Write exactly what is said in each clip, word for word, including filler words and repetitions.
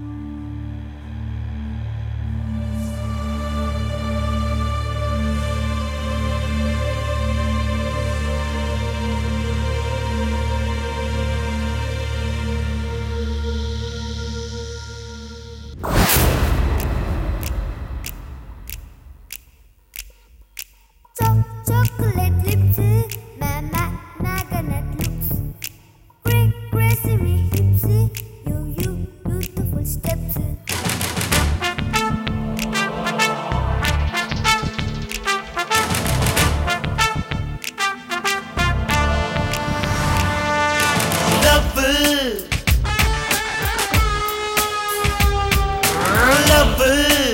Chocolate lips, my my magnet looks, cra crazy hips, you you beautiful steps. Love, love.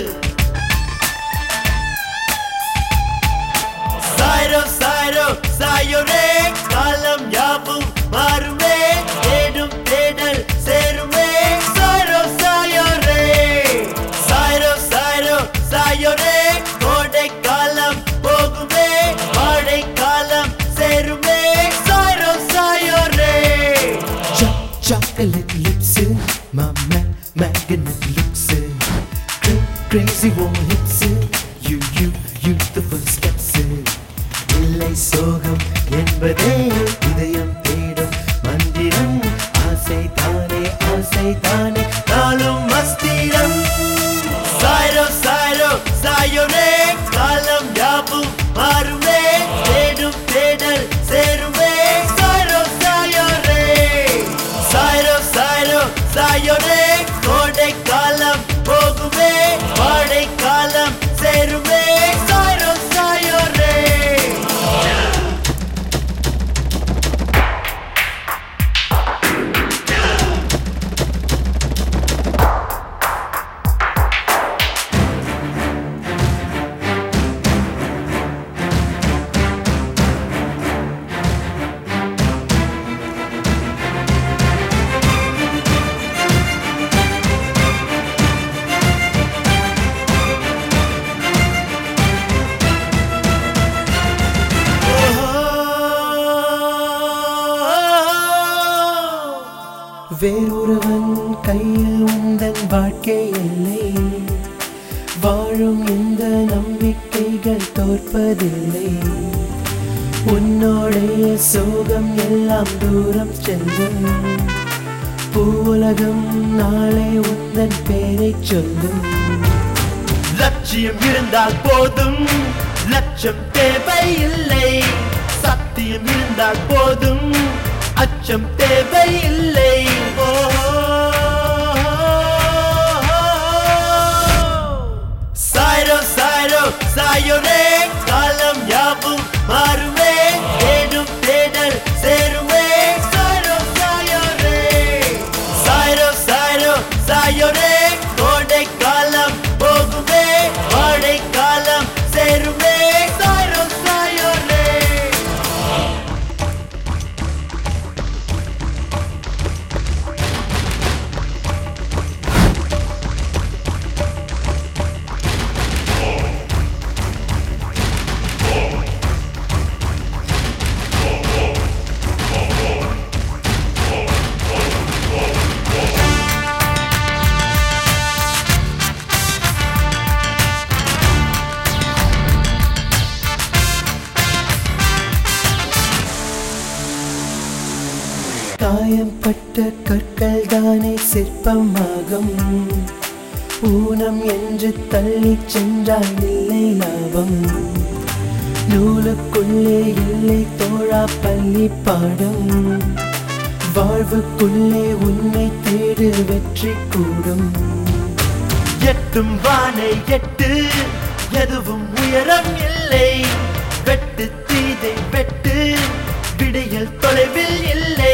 Sairo, Sairo, Sayore, Kalam Yavum, Marume, Edum, Edal, Serume, Sairo, Sayore, Sairo, Sairo, Sayore, Kode Kalam, Pogume, Made Kalam, Serume, Sairo, Sayore. Chocolate lips, my ma magnet looks, cra crazy warm hips, you you beautiful steps. இல்லை சோகம் என்பதே இதயம் தேடும் மந்திரம், ஆசை தானே ஆசை தானே நாளும் மஸ்திரம். Sairo, Sairo, Sayore, Kalam Yavum, Marume, Edum, Edal, Serume, Sairo, Sayore, Sairo, Sairo, Sayore, Kode Kalam, Pogume, Made Kalam, Serume, Sairo, Sayore. வேறொருவன் கையில் உந்தன் வாழ்க்கை இல்லை, வாழும் இந்த நம்பிக்கைகள் தோற்பதில்லை. உன்னோடைய சோகம் எல்லாம் தூரம் செல்லும், பூவுலகம் நாளை உந்தன் பேரை சொல்லும். லட்சியம் இருந்தால் போதும், லட்சம் தேவையில்லை. சத்தியம் இருந்தால் போதும், அச்சம் தேவையில்லை. Sairo, Sairo, Sayore, Kalam Yavum, Marume, Edum, Edal, Serume, Sairo, Sayore, Sairo, Sairo, Sayore, Kode Kalam, Pogume, Made Kalam, Serume, Sairo, Sayore. காயம்பட்ட கற்கள் தானே சிற்பமாகும், ஊனம் என்று தள்ளி சென்றால் இல்லை லாபம். நூலுக்குள்ளே இல்லை தோழா பள்ளி பாடம், வாழ்வுக்குள்ளே உன்னை தேடு வெற்றி கூடும். எட்டும் வானை எட்டு, எதுவும் உயரம் இல்லை. வெட்டு தீதை வெட்டு, விடியல் தொலைவில் இல்லை.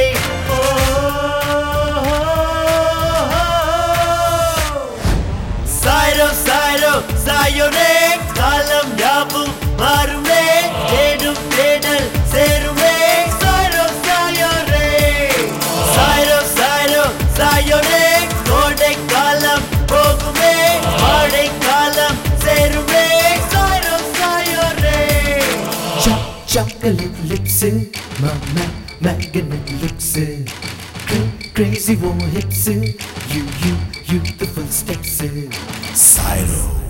Sairo, Sairo, Sayore, Kalam Yavum, Marume, Edum, Edal, Serume, Sairo, Sayore, Sairo, Sairo, Sayore, Kode Kalam, Pogume, Made Kalam, Serume, Sairo, Sayore. Chocolate lips, my ma magnet looks, crazy warm hips, you you youthful steps. Cyro.